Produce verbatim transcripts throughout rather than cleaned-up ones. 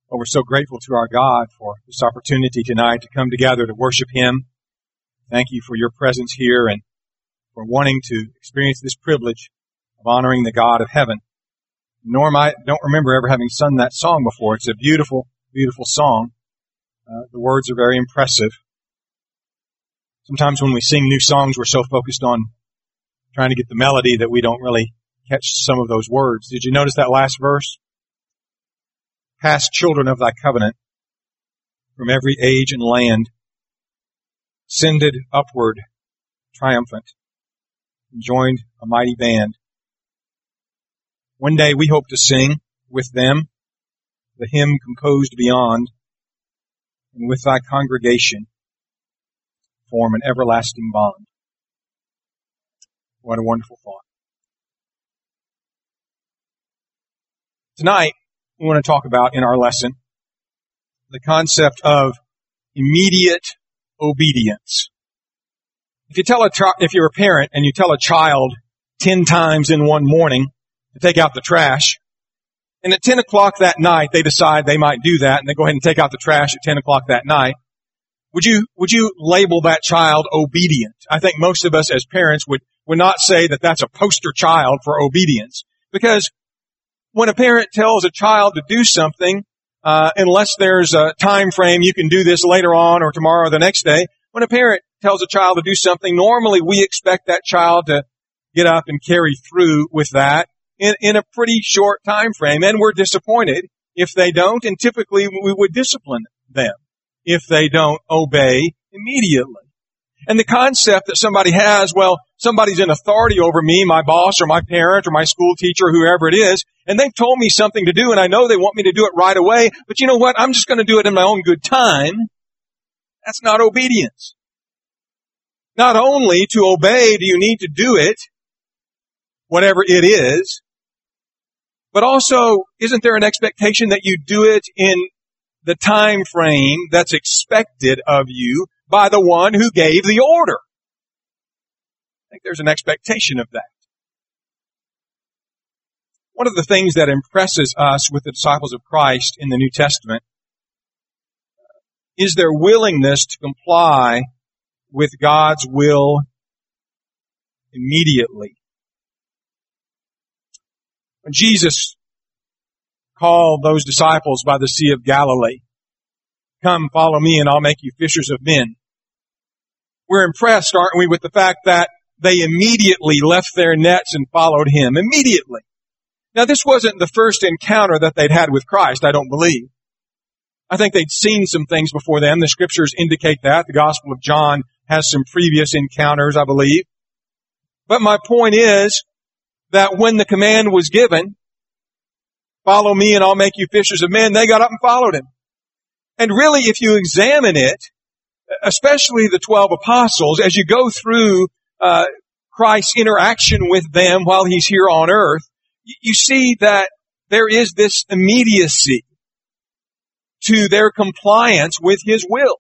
Well, we're so grateful to our God for this opportunity tonight to come together to worship Him. Thank you for your presence here and for wanting to experience this privilege of honoring the God of heaven. Norm, I don't remember ever having sung that song before. It's a beautiful, beautiful song. Uh, the words are very impressive. Sometimes when we sing new songs, we're so focused on trying to get the melody that we don't really catch some of those words. Did you notice that last verse? Past children of thy covenant, from every age and land, ascended upward, triumphant, and joined a mighty band. One day we hope to sing with them the hymn composed beyond, and with thy congregation form an everlasting bond. What a wonderful thought. Tonight, we want to talk about in our lesson the concept of immediate obedience. If you tell a chi- if you're a parent and you tell a child ten times in one morning to take out the trash, and at ten o'clock that night they decide they might do that, and they go ahead and take out the trash at ten o'clock that night, would you would you label that child obedient? I think most of us as parents would would not say that that's a poster child for obedience, because when a parent tells a child to do something, uh, unless there's a time frame, you can do this later on or tomorrow or the next day. When a parent tells a child to do something, normally we expect that child to get up and carry through with that in, in a pretty short time frame. And we're disappointed if they don't, and typically we would discipline them if they don't obey immediately. And the concept that somebody has, well, somebody's in authority over me, my boss or my parent or my school teacher, whoever it is, and they've told me something to do, and I know they want me to do it right away, but you know what? I'm just going to do it in my own good time. That's not obedience. Not only to obey do you need to do it, whatever it is, but also, isn't there an expectation that you do it in the time frame that's expected of you by the one who gave the order? I think there's an expectation of that. One of the things that impresses us with the disciples of Christ in the New Testament is their willingness to comply with God's will immediately. When Jesus called those disciples by the Sea of Galilee, "Come, follow me, and I'll make you fishers of men," we're impressed, aren't we, with the fact that they immediately left their nets and followed Him. Immediately. Now, this wasn't the first encounter that they'd had with Christ, I don't believe. I think they'd seen some things before then. The Scriptures indicate that. The Gospel of John has some previous encounters, I believe. But my point is that when the command was given, "Follow me and I'll make you fishers of men," they got up and followed Him. And really, if you examine it, especially the twelve apostles, as you go through uh, Christ's interaction with them while He's here on earth, you see that there is this immediacy to their compliance with His will.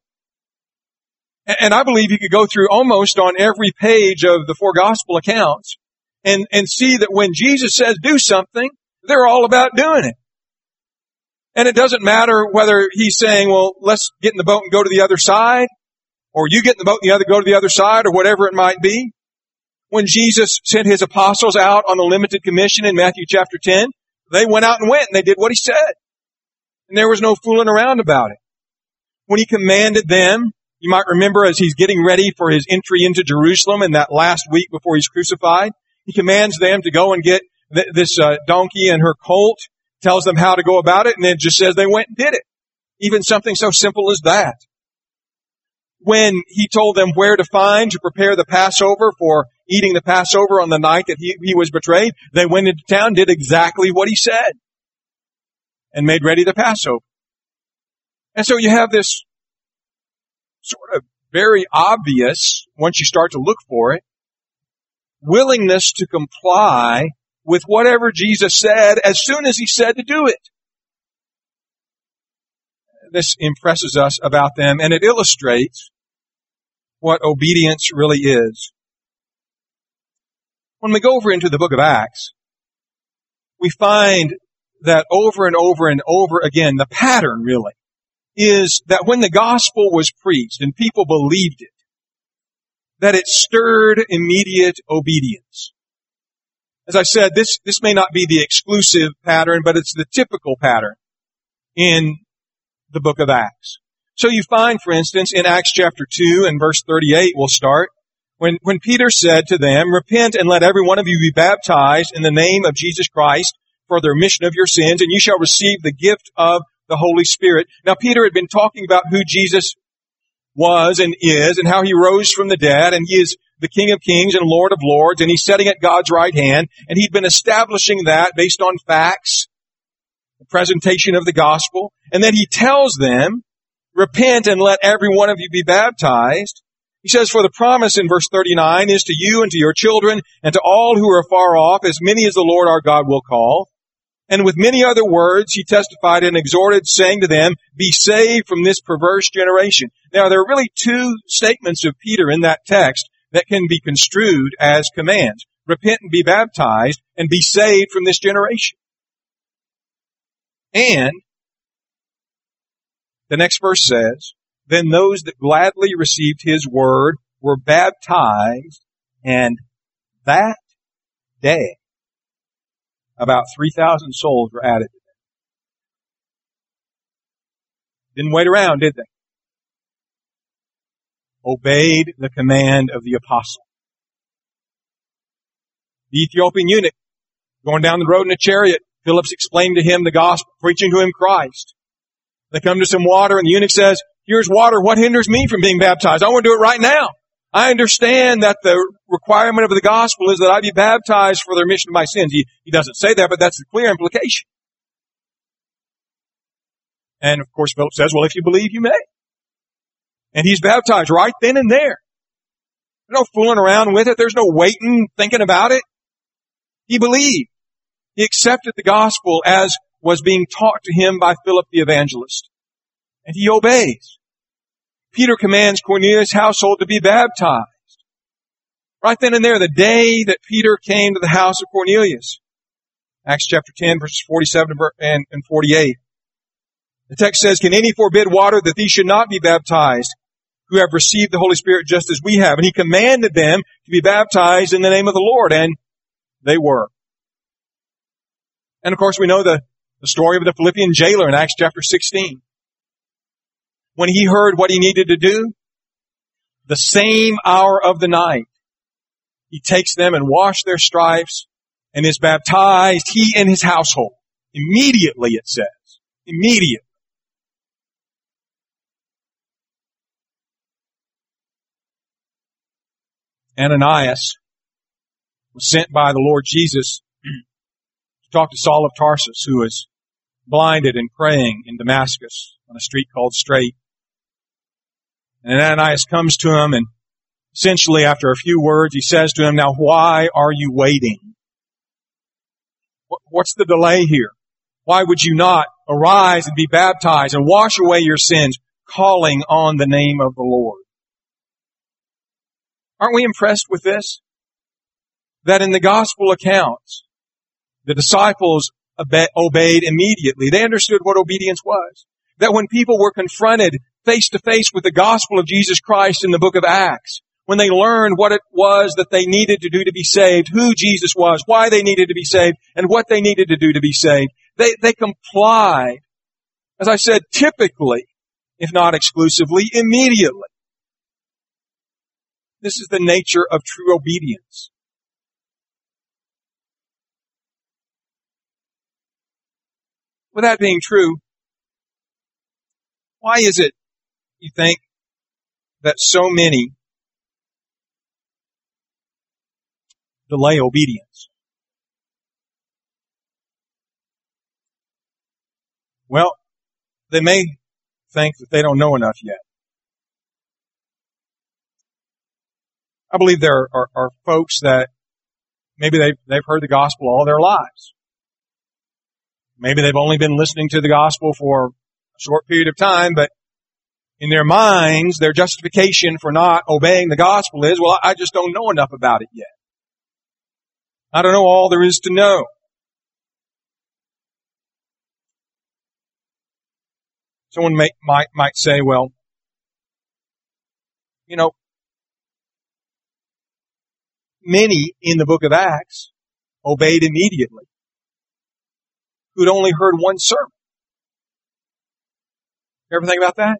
And I believe you could go through almost on every page of the four gospel accounts and, and see that when Jesus says do something, they're all about doing it. And it doesn't matter whether He's saying, well, let's get in the boat and go to the other side, or you get in the boat and the other go to the other side, or whatever it might be. When Jesus sent His apostles out on the limited commission in Matthew chapter ten, they went out and went and they did what He said. And there was no fooling around about it. When He commanded them, you might remember as He's getting ready for His entry into Jerusalem in that last week before He's crucified, He commands them to go and get th- this uh, donkey and her colt, tells them how to go about it, and then just says they went and did it. Even something so simple as that. When He told them where to find to prepare the Passover for eating the Passover on the night that he, he was betrayed, they went into town, did exactly what He said, and made ready the Passover. And so you have this sort of very obvious, once you start to look for it, willingness to comply with whatever Jesus said as soon as He said to do it. This impresses us about them, and it illustrates what obedience really is. When we go over into the book of Acts, we find that over and over and over again, the pattern really, is that when the gospel was preached and people believed it, that it stirred immediate obedience. As I said, this, this may not be the exclusive pattern, but it's the typical pattern in the book of Acts. So you find, for instance, in Acts chapter two and verse thirty-eight, we'll start, when, when Peter said to them, "Repent and let every one of you be baptized in the name of Jesus Christ for the remission of your sins, and you shall receive the gift of the Holy Spirit." Now, Peter had been talking about who Jesus was and is, and how he rose from the dead, and he is the King of Kings and Lord of Lords, and he's sitting at God's right hand, and he'd been establishing that based on facts, the presentation of the gospel, and then he tells them, "Repent and let every one of you be baptized." He says, "For the promise," in verse thirty-nine, "is to you and to your children and to all who are far off, as many as the Lord our God will call." And with many other words, he testified and exhorted, saying to them, "Be saved from this perverse generation." Now, there are really two statements of Peter in that text that can be construed as commands. Repent and be baptized, and be saved from this generation. And the next verse says, "Then those that gladly received his word were baptized, and that day about three thousand souls were added to them." Didn't wait around, did they? Obeyed the command of the apostle. The Ethiopian eunuch, going down the road in a chariot, Philip's explained to him the gospel, preaching to him Christ. They come to some water, and the eunuch says, "Here's water. What hinders me from being baptized? I want to do it right now. I understand that the requirement of the gospel is that I be baptized for the remission of my sins." He, he doesn't say that, but that's the clear implication. And of course, Philip says, "Well, if you believe, you may." And he's baptized right then and there. There's no fooling around with it. There's no waiting, thinking about it. He believed. He accepted the gospel as was being taught to him by Philip the evangelist. And he obeys. Peter commands Cornelius' household to be baptized. Right then and there, the day that Peter came to the house of Cornelius. Acts chapter ten, verses forty-seven and forty-eight. The text says, "Can any forbid water that these should not be baptized, who have received the Holy Spirit just as we have?" And he commanded them to be baptized in the name of the Lord, and they were. And of course, we know the, the story of the Philippian jailer in Acts chapter sixteen. When he heard what he needed to do, the same hour of the night, he takes them and washes their stripes and is baptized, he and his household. Immediately, it says. Immediately. Ananias was sent by the Lord Jesus to talk to Saul of Tarsus, who was blinded and praying in Damascus on a street called Straight. And Ananias comes to him, and essentially after a few words, he says to him, "Now why are you waiting? What's the delay here? Why would you not arise and be baptized and wash away your sins, calling on the name of the Lord?" Aren't we impressed with this? That in the gospel accounts, the disciples obeyed immediately. They understood what obedience was. That when people were confronted face to face with the gospel of Jesus Christ in the book of Acts, when they learned what it was that they needed to do to be saved, who Jesus was, why they needed to be saved, and what they needed to do to be saved, they, they complied, as I said, typically, if not exclusively, immediately. This is the nature of true obedience. With that being true, why is it, you think, that so many delay obedience? Well, they may think that they don't know enough yet. I believe there are, are folks that maybe they've, they've heard the gospel all their lives. Maybe they've only been listening to the gospel for a short period of time, but in their minds, their justification for not obeying the gospel is, well, I just don't know enough about it yet. I don't know all there is to know. Someone may, might, might say, well, you know, many in the book of Acts obeyed immediately who'd only heard one sermon. You ever think about that?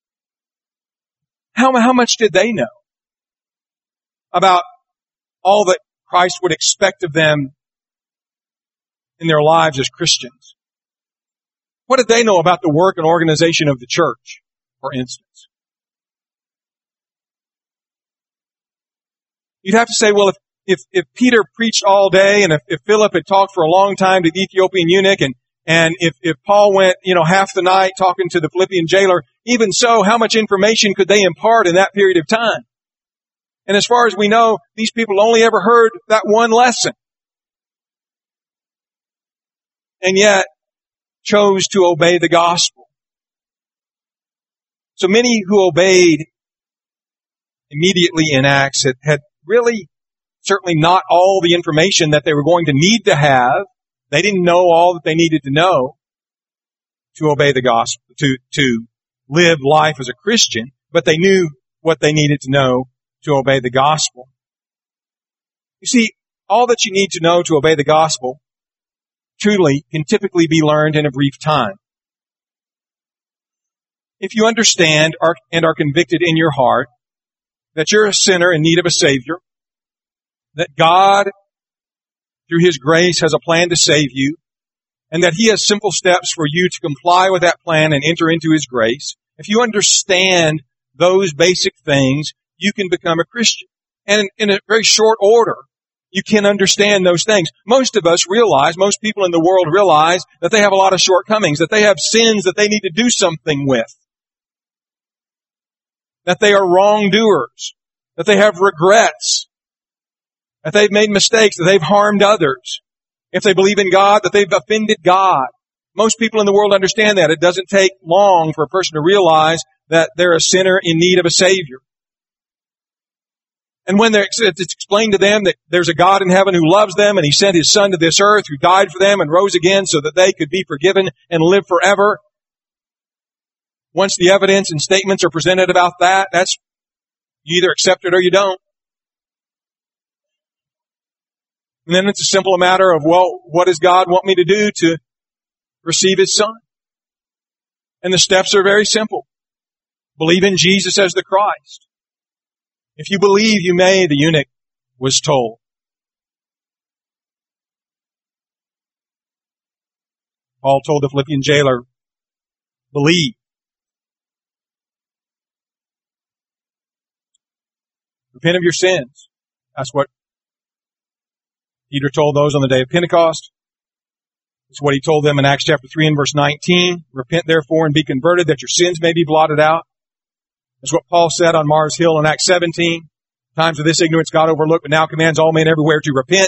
How, how much did they know about all that Christ would expect of them in their lives as Christians? What did they know about the work and organization of the church, for instance? You'd have to say, well, if, if, if Peter preached all day and if, if Philip had talked for a long time to the Ethiopian eunuch and, and if, if Paul went, you know, half the night talking to the Philippian jailer, even so, how much information could they impart in that period of time? And as far as we know, these people only ever heard that one lesson. And yet, chose to obey the gospel. So many who obeyed immediately in Acts had, had really certainly not all the information that they were going to need to have. They didn't know all that they needed to know to obey the gospel, to, to live life as a Christian, but they knew what they needed to know to obey the gospel. You see, all that you need to know to obey the gospel truly can typically be learned in a brief time. If you understand and are convicted in your heart that you're a sinner in need of a Savior, that God, through His grace, has a plan to save you, and that He has simple steps for you to comply with that plan and enter into His grace, if you understand those basic things, you can become a Christian. And in a very short order, you can understand those things. Most of us realize, most people in the world realize that they have a lot of shortcomings, that they have sins that they need to do something with, that they are wrongdoers, that they have regrets, that they've made mistakes, that they've harmed others. If they believe in God, that they've offended God. Most people in the world understand that. It doesn't take long for a person to realize that they're a sinner in need of a Savior. And when it's explained to them that there's a God in heaven who loves them and He sent His Son to this earth who died for them and rose again so that they could be forgiven and live forever, once the evidence and statements are presented about that, that's, you either accept it or you don't. And then it's a simple matter of, well, what does God want me to do to receive His Son? And the steps are very simple. Believe in Jesus as the Christ. If you believe, you may, the eunuch was told. Paul told the Philippian jailer, believe. Repent of your sins. That's what Peter told those on the day of Pentecost. It's what he told them in Acts chapter three and verse nineteen. Repent therefore and be converted that your sins may be blotted out. That's what Paul said on Mars Hill in Acts seventeen. Times of this ignorance God overlooked, but now commands all men everywhere to repent.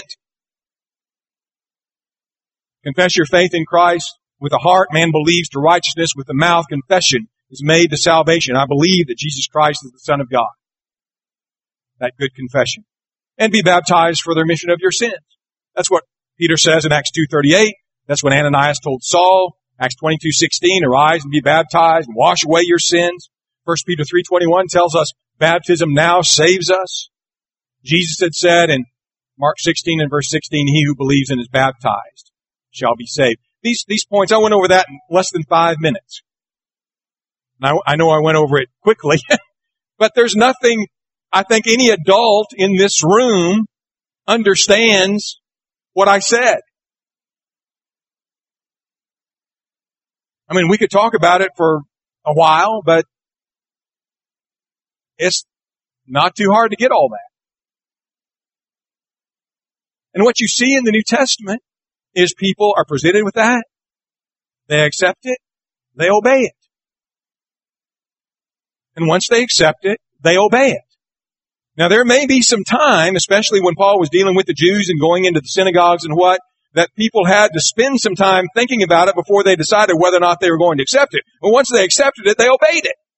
Confess your faith in Christ. With the heart man believes to righteousness. With the mouth confession is made to salvation. I believe that Jesus Christ is the Son of God. That good confession. And be baptized for the remission of your sins. That's what Peter says in Acts two thirty-eight. That's what Ananias told Saul. Acts twenty-two sixteen, arise and be baptized and wash away your sins. First Peter three twenty-one tells us baptism now saves us. Jesus had said in Mark sixteen and verse sixteen, he who believes and is baptized shall be saved. These, these points, I went over that in less than five minutes. Now, I know I went over it quickly, but there's nothing, I think any adult in this room understands what I said. I mean, we could talk about it for a while, but it's not too hard to get all that. And what you see in the New Testament is people are presented with that. They accept it. They obey it. And once they accept it, they obey it. Now, there may be some time, especially when Paul was dealing with the Jews and going into the synagogues and what, that people had to spend some time thinking about it before they decided whether or not they were going to accept it. But once they accepted it, they obeyed it.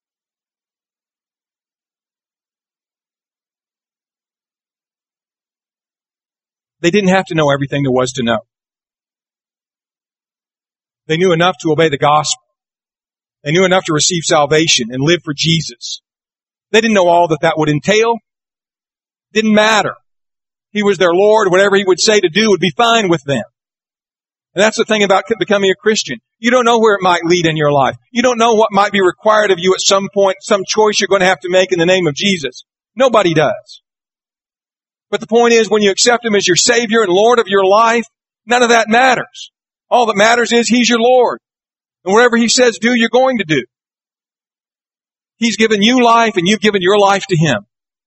They didn't have to know everything there was to know. They knew enough to obey the gospel. They knew enough to receive salvation and live for Jesus. They didn't know all that that would entail. Didn't matter. He was their Lord. Whatever He would say to do would be fine with them. And that's the thing about becoming a Christian. You don't know where it might lead in your life. You don't know what might be required of you at some point, some choice you're going to have to make in the name of Jesus. Nobody does. But the point is, when you accept Him as your Savior and Lord of your life, none of that matters. All that matters is He's your Lord. And whatever He says do, you're going to do. He's given you life and you've given your life to Him.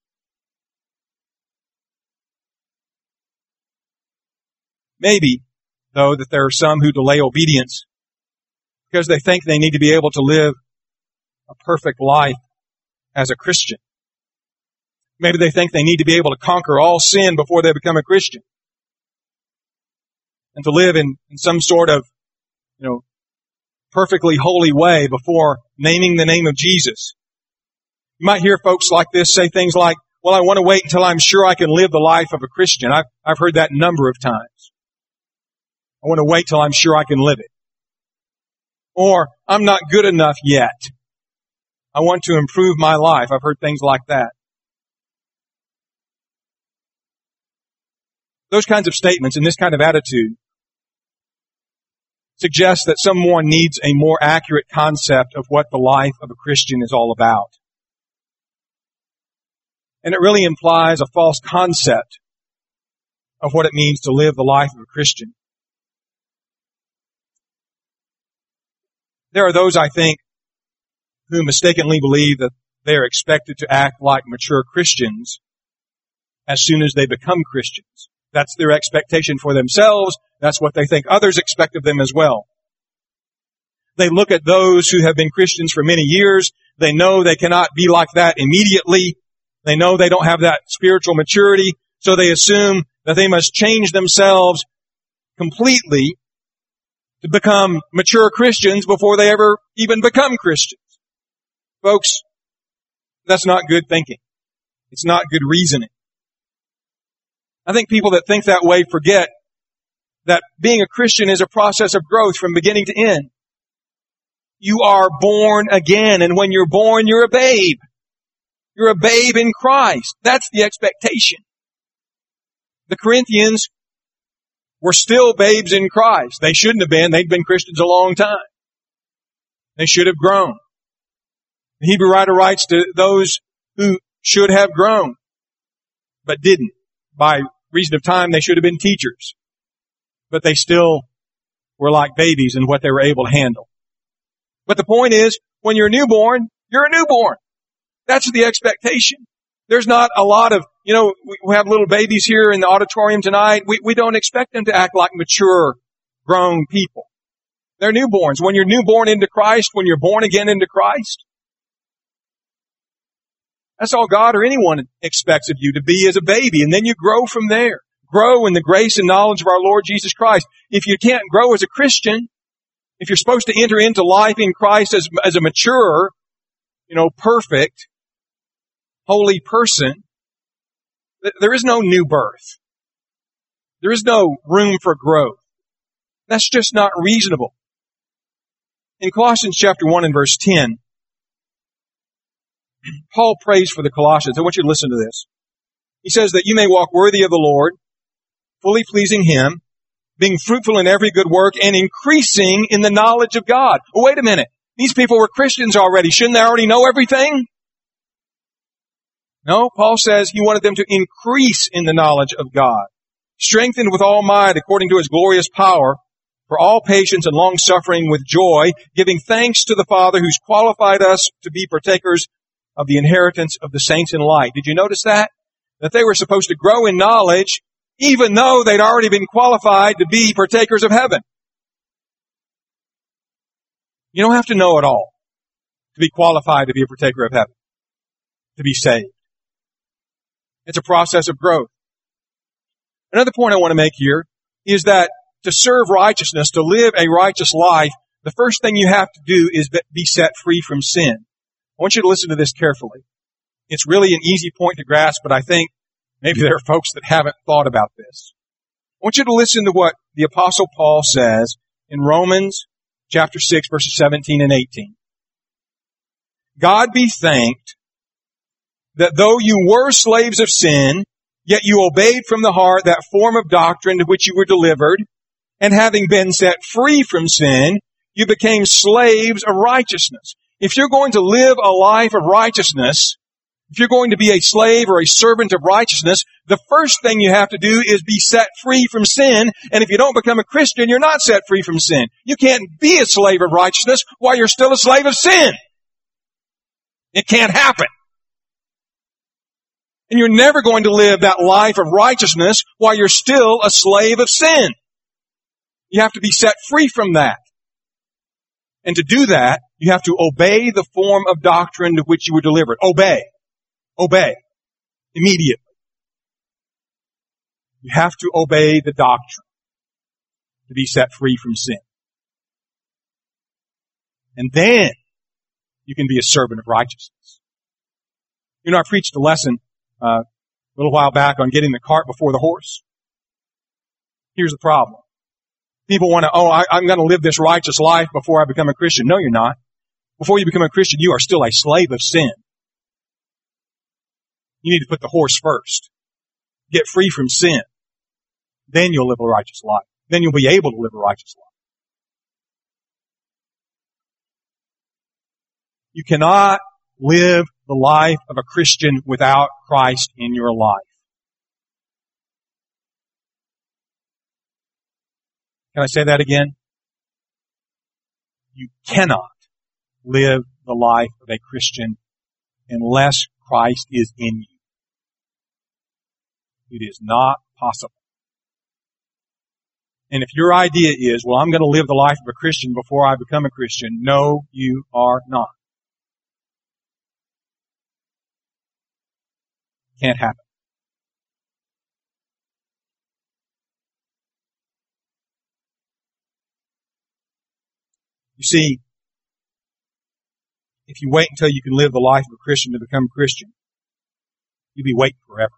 Maybe, though, that there are some who delay obedience because they think they need to be able to live a perfect life as a Christian. Maybe they think they need to be able to conquer all sin before they become a Christian. And to live in, in some sort of, you know, perfectly holy way before naming the name of Jesus. You might hear folks like this say things like, well, I want to wait until I'm sure I can live the life of a Christian. I've, I've heard that a number of times. I want to wait till I'm sure I can live it. Or, I'm not good enough yet. I want to improve my life. I've heard things like that. Those kinds of statements and this kind of attitude suggest that someone needs a more accurate concept of what the life of a Christian is all about. And it really implies a false concept of what it means to live the life of a Christian. There are those, I think, who mistakenly believe that they are expected to act like mature Christians as soon as they become Christians. That's their expectation for themselves. That's what they think others expect of them as well. They look at those who have been Christians for many years. They know they cannot be like that immediately. They know they don't have that spiritual maturity, so they assume that they must change themselves completely to become mature Christians before they ever even become Christians. Folks, that's not good thinking. It's not good reasoning. I think people that think that way forget that being a Christian is a process of growth from beginning to end. You are born again, and when you're born, you're a babe. You're a babe in Christ. That's the expectation. The Corinthians were still babes in Christ. They shouldn't have been. They'd been Christians a long time. They should have grown. The Hebrew writer writes to those who should have grown, but didn't. By reason of time, they should have been teachers. But they still were like babies in what they were able to handle. But the point is, when you're a newborn, you're a newborn. That's the expectation. There's not a lot of, you know, we have little babies here in the auditorium tonight. We, we don't expect them to act like mature, grown people. They're newborns. When you're newborn into Christ, when you're born again into Christ, that's all God or anyone expects of you, to be as a baby. And then you grow from there. Grow in the grace and knowledge of our Lord Jesus Christ. If you can't grow as a Christian, if you're supposed to enter into life in Christ as, as a mature, you know, perfect, holy person, there is no new birth. There is no room for growth. That's just not reasonable. In Colossians chapter one and verse ten, Paul prays for the Colossians. I want you to listen to this. He says that you may walk worthy of the Lord, fully pleasing Him, being fruitful in every good work, and increasing in the knowledge of God. Oh, wait a minute. These people were Christians already. Shouldn't they already know everything? No, Paul says he wanted them to increase in the knowledge of God, strengthened with all might according to His glorious power, for all patience and long-suffering with joy, giving thanks to the Father who's qualified us to be partakers of the inheritance of the saints in light. Did you notice that? That they were supposed to grow in knowledge, even though they'd already been qualified to be partakers of heaven. You don't have to know it all to be qualified to be a partaker of heaven, to be saved. It's a process of growth. Another point I want to make here is that to serve righteousness, to live a righteous life, the first thing you have to do is be set free from sin. I want you to listen to this carefully. It's really an easy point to grasp, but I think maybe there are folks that haven't thought about this. I want you to listen to what the Apostle Paul says in Romans chapter six, verses seventeen and eighteen. God be thanked that though you were slaves of sin, yet you obeyed from the heart that form of doctrine to which you were delivered, and having been set free from sin, you became slaves of righteousness. If you're going to live a life of righteousness, if you're going to be a slave or a servant of righteousness, the first thing you have to do is be set free from sin. And if you don't become a Christian, you're not set free from sin. You can't be a slave of righteousness while you're still a slave of sin. It can't happen. And you're never going to live that life of righteousness while you're still a slave of sin. You have to be set free from that. And to do that, you have to obey the form of doctrine to which you were delivered. Obey. Obey. Immediately. You have to obey the doctrine to be set free from sin. And then you can be a servant of righteousness. You know, I preached a lesson uh, a little while back on getting the cart before the horse. Here's the problem. People want to, oh, I, I'm going to live this righteous life before I become a Christian. No, you're not. Before you become a Christian, you are still a slave of sin. You need to put the horse first. Get free from sin. Then you'll live a righteous life. Then you'll be able to live a righteous life. You cannot live the life of a Christian without Christ in your life. Can I say that again? You cannot live the life of a Christian unless Christ is in you. It is not possible. And if your idea is, well, I'm going to live the life of a Christian before I become a Christian, no, you are not. Can't happen. You see, if you wait until you can live the life of a Christian to become a Christian, you'll be waiting forever.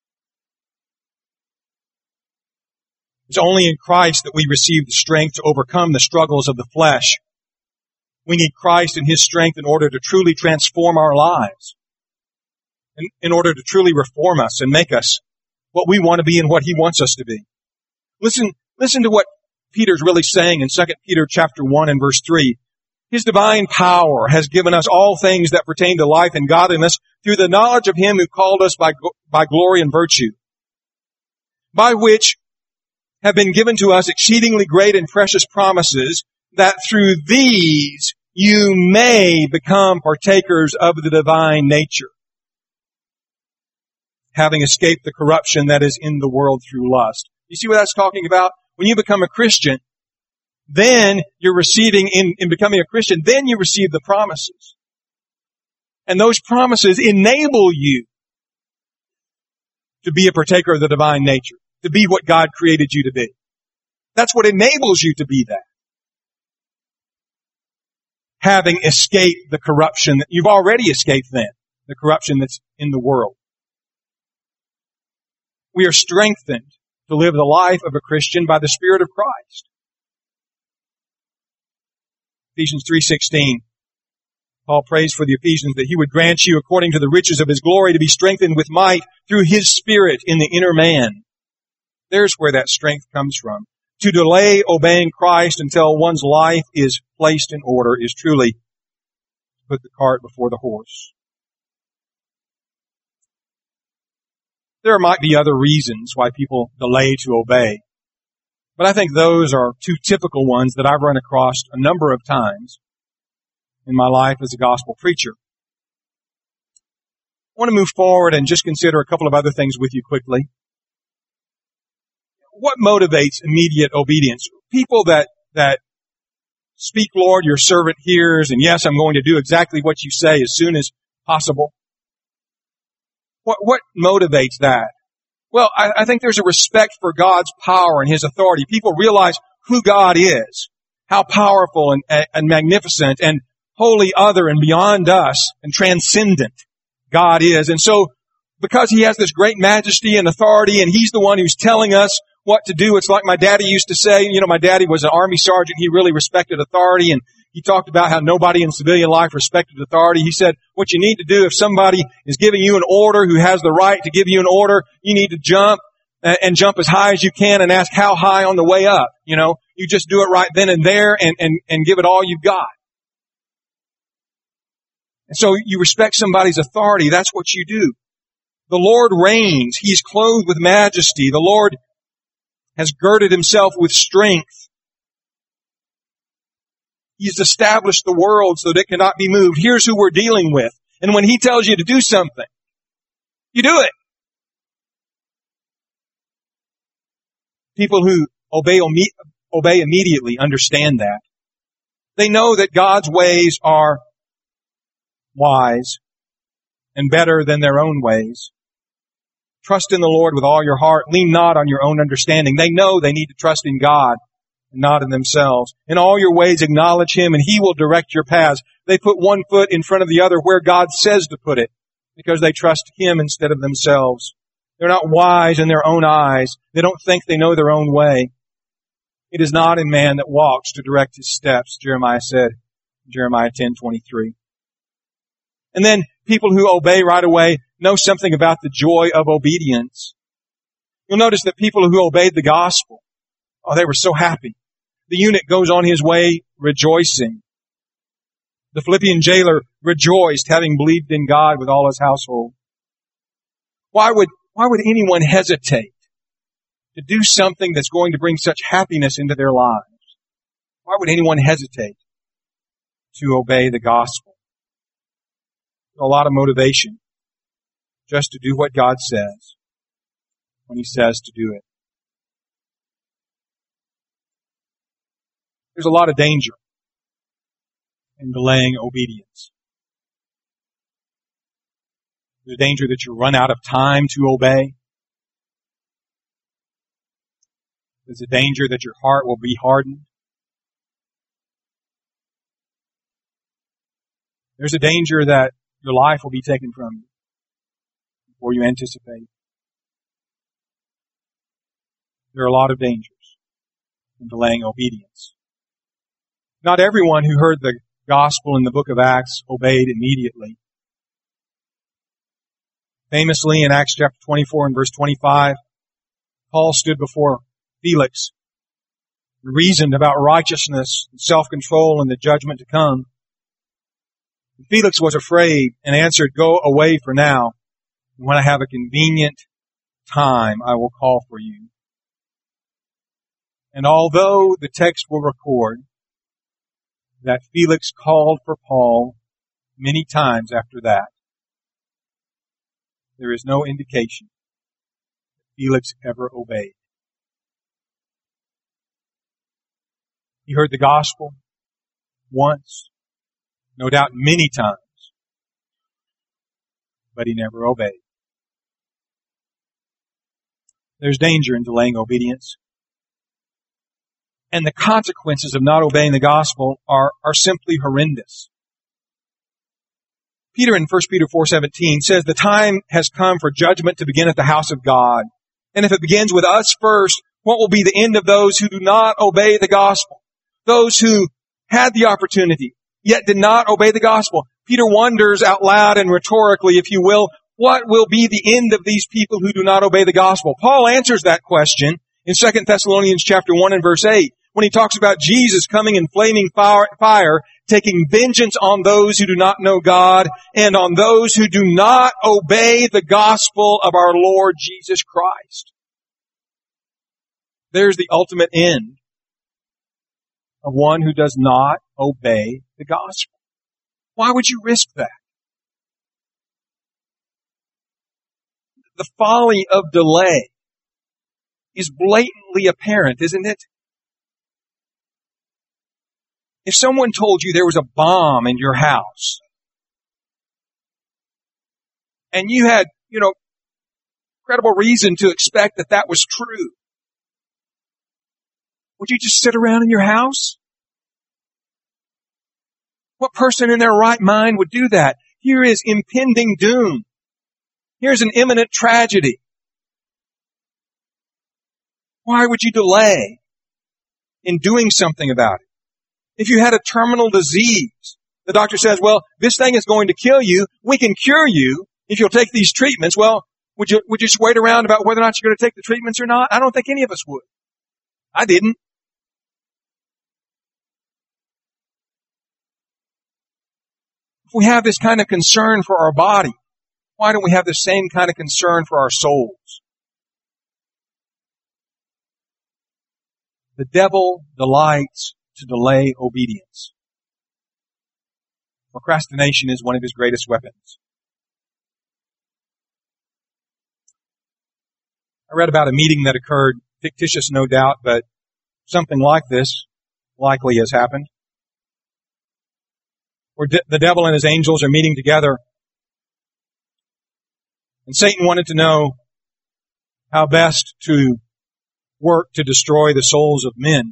It's only in Christ that we receive the strength to overcome the struggles of the flesh. We need Christ and His strength in order to truly transform our lives, in, in order to truly reform us and make us what we want to be and what He wants us to be. Listen, listen to what Peter's really saying in Second Peter chapter one and verse three. His divine power has given us all things that pertain to life and godliness through the knowledge of Him who called us by, by glory and virtue, by which have been given to us exceedingly great and precious promises, that through these you may become partakers of the divine nature, having escaped the corruption that is in the world through lust. You see what that's talking about? When you become a Christian, then you're receiving, in, in becoming a Christian, then you receive the promises. And those promises enable you to be a partaker of the divine nature, to be what God created you to be. That's what enables you to be that. Having escaped the corruption that you've already escaped then, the corruption that's in the world. We are strengthened to live the life of a Christian by the Spirit of Christ. Ephesians three sixteen. Paul prays for the Ephesians that He would grant you, according to the riches of His glory, to be strengthened with might through His Spirit in the inner man. There's where that strength comes from. To delay obeying Christ until one's life is placed in order is truly to put the cart before the horse. There might be other reasons why people delay to obey, but I think those are two typical ones that I've run across a number of times in my life as a gospel preacher. I want to move forward and just consider a couple of other things with you quickly. What motivates immediate obedience? People that, that speak, Lord, your servant hears, and yes, I'm going to do exactly what you say as soon as possible. What, what motivates that? Well, I, I think there's a respect for God's power and His authority. People realize who God is, how powerful and, and, and magnificent and wholly other and beyond us and transcendent God is. And so, because He has this great majesty and authority and He's the one who's telling us what to do, it's like my daddy used to say, you know, my daddy was an army sergeant. He really respected authority, and He talked about how nobody in civilian life respected authority. He said, what you need to do if somebody is giving you an order who has the right to give you an order, you need to jump and jump as high as you can and ask how high on the way up. You know, you just do it right then and there and, and, and give it all you've got. And so you respect somebody's authority. That's what you do. The Lord reigns. He's clothed with majesty. The Lord has girded himself with strength. He's established the world so that it cannot be moved. Here's who we're dealing with. And when he tells you to do something, you do it. People who obey, obey immediately understand that. They know that God's ways are wise and better than their own ways. Trust in the Lord with all your heart. Lean not on your own understanding. They know they need to trust in God and not in themselves. In all your ways acknowledge him and he will direct your paths. They put one foot in front of the other where God says to put it because they trust him instead of themselves. They're not wise in their own eyes. They don't think they know their own way. It is not in man that walks to direct his steps, Jeremiah said in Jeremiah ten twenty-three. And then people who obey right away know something about the joy of obedience. You'll notice that people who obeyed the gospel, oh, they were so happy. The eunuch goes on his way rejoicing. The Philippian jailer rejoiced, having believed in God with all his household. Why would, why would anyone hesitate to do something that's going to bring such happiness into their lives? Why would anyone hesitate to obey the gospel? A lot of motivation just to do what God says when he says to do it. There's a lot of danger in delaying obedience. There's a danger that you run out of time to obey. There's a danger that your heart will be hardened. There's a danger that your life will be taken from you before you anticipate. There are a lot of dangers in delaying obedience. Not everyone who heard the gospel in the book of Acts obeyed immediately. Famously in Acts chapter twenty-four and verse twenty-five, Paul stood before Felix and reasoned about righteousness and self-control and the judgment to come. Felix was afraid and answered, "Go away for now. And when I have a convenient time, I will call for you." And although the text will record that Felix called for Paul many times after that, there is no indication that Felix ever obeyed. He heard the gospel once, no doubt many times, but he never obeyed. There's danger in delaying obedience. And the consequences of not obeying the gospel are, are simply horrendous. Peter in First Peter four seventeen says, "The time has come for judgment to begin at the house of God. And if it begins with us first, what will be the end of those who do not obey the gospel? Those who had the opportunity, yet did not obey the gospel." Peter wonders out loud and rhetorically, if you will, what will be the end of these people who do not obey the gospel? Paul answers that question in Second Thessalonians chapter one and verse eight, when he talks about Jesus coming in flaming fire, fire, taking vengeance on those who do not know God and on those who do not obey the gospel of our Lord Jesus Christ. There's the ultimate end of one who does not obey the gospel. Why would you risk that? The folly of delay is blatantly apparent, isn't it? If someone told you there was a bomb in your house, and you had, you know, credible reason to expect that that was true, would you just sit around in your house? What person in their right mind would do that? Here is impending doom. Here's an imminent tragedy. Why would you delay in doing something about it? If you had a terminal disease, the doctor says, well, this thing is going to kill you. We can cure you if you'll take these treatments. Well, would you, would you just wait around about whether or not you're going to take the treatments or not? I don't think any of us would. I didn't. If we have this kind of concern for our body, why don't we have the same kind of concern for our souls? The devil delights to delay obedience. Procrastination is one of his greatest weapons. I read about a meeting that occurred, fictitious no doubt, but something like this likely has happened, where de- the devil and his angels are meeting together, and Satan wanted to know how best to work to destroy the souls of men.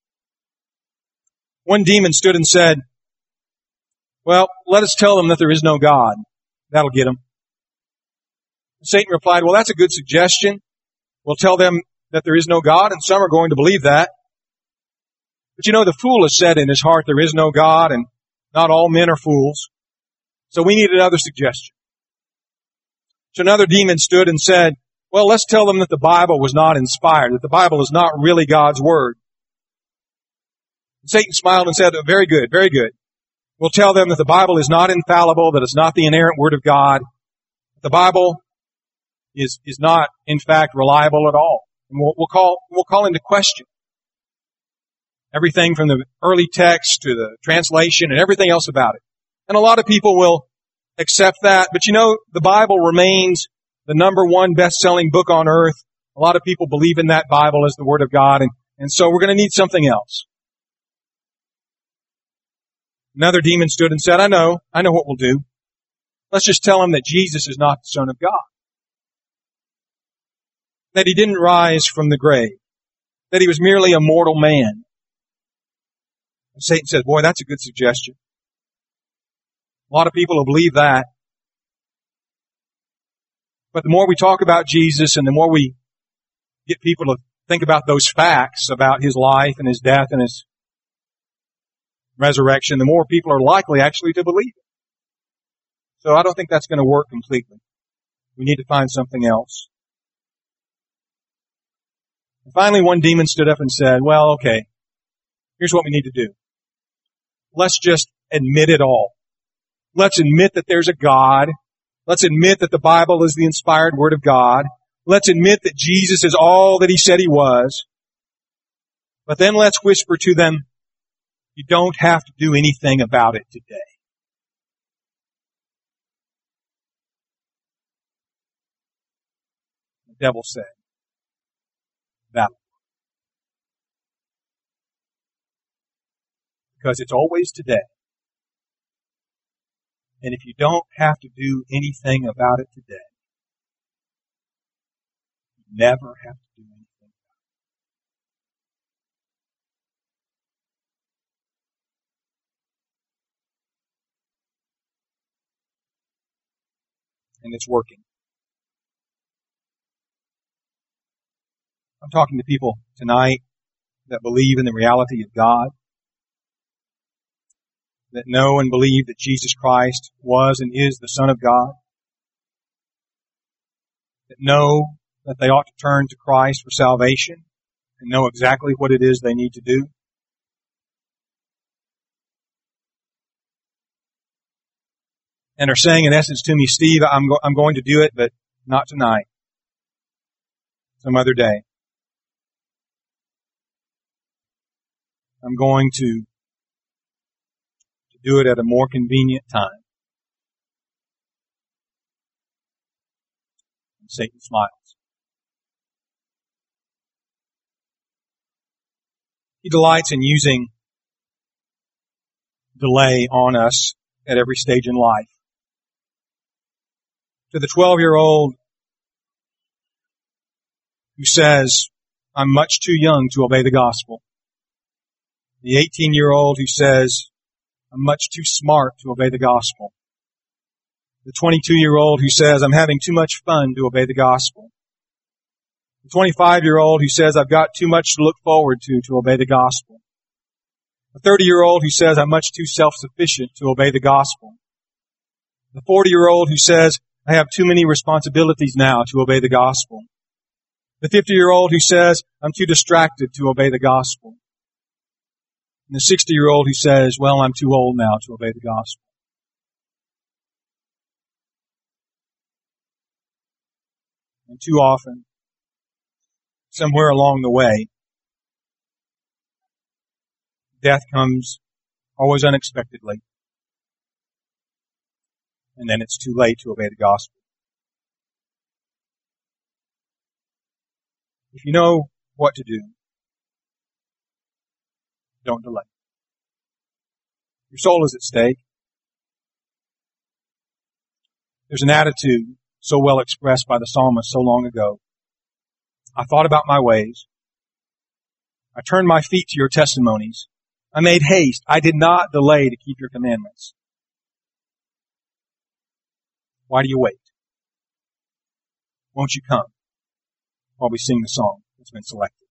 One demon stood and said, well, let us tell them that there is no God. That'll get them. Satan replied, well, that's a good suggestion. We'll tell them that there is no God, and some are going to believe that. But you know, the fool has said in his heart, there is no God, and not all men are fools. So we need another suggestion. So another demon stood and said, well, let's tell them that the Bible was not inspired, that the Bible is not really God's Word. And Satan smiled and said, very good, very good. We'll tell them that the Bible is not infallible, that it's not the inerrant Word of God. The Bible is, is not, in fact, reliable at all. And we'll, we'll call, we'll call into question everything from the early text to the translation and everything else about it. And a lot of people will accept that. But you know, the Bible remains the number one best-selling book on earth. A lot of people believe in that Bible as the Word of God. And, and so we're going to need something else. Another demon stood and said, I know, I know what we'll do. Let's just tell them that Jesus is not the Son of God. That He didn't rise from the grave. That He was merely a mortal man. And Satan says, boy, that's a good suggestion. A lot of people will believe that. But the more we talk about Jesus and the more we get people to think about those facts about His life and His death and His resurrection, the more people are likely actually to believe it. So I don't think that's going to work completely. We need to find something else. And finally, one demon stood up and said, well, okay, here's what we need to do. Let's just admit it all. Let's admit that there's a God. Let's admit that the Bible is the inspired Word of God. Let's admit that Jesus is all that He said He was. But then let's whisper to them, you don't have to do anything about it today. The devil said, that'll work. Because it's always today. And if you don't have to do anything about it today, you never have to do anything about it. And it's working. I'm talking to people tonight that believe in the reality of God, that know and believe that Jesus Christ was and is the Son of God, that know that they ought to turn to Christ for salvation and know exactly what it is they need to do. And are saying in essence to me, Steve, I'm, go- I'm going to do it, but not tonight. Some other day. I'm going to do it at a more convenient time. And Satan smiles. He delights in using delay on us at every stage in life. To the twelve-year-old who says, I'm much too young to obey the gospel. The eighteen-year-old who says, I'm much too smart to obey the gospel. The twenty-two-year-old who says, I'm having too much fun to obey the gospel. The twenty-five-year-old who says, I've got too much to look forward to to obey the gospel. A thirty-year-old who says, I'm much too self-sufficient to obey the gospel. The forty-year-old who says, I have too many responsibilities now to obey the gospel. The fifty-year-old who says, I'm too distracted to obey the gospel. And the sixty-year-old who says, well, I'm too old now to obey the gospel. And too often, somewhere along the way, death comes always unexpectedly. And then it's too late to obey the gospel. If you know what to do, don't delay. Your soul is at stake. There's an attitude so well expressed by the psalmist so long ago. I thought about my ways. I turned my feet to your testimonies. I made haste. I did not delay to keep your commandments. Why do you wait? Won't you come while we sing the song that's been selected?